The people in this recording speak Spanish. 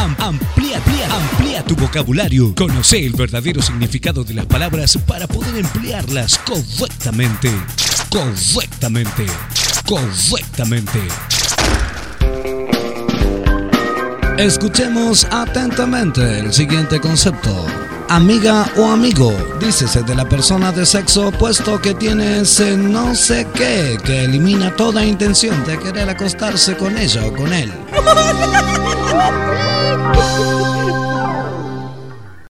Amplía tu vocabulario. Conoce el verdadero significado de las palabras para poder emplearlas correctamente. Escuchemos atentamente el siguiente concepto. Amiga o amigo, dícese de la persona de sexo opuesto que tiene ese no sé qué que elimina toda intención de querer acostarse con ella o con él.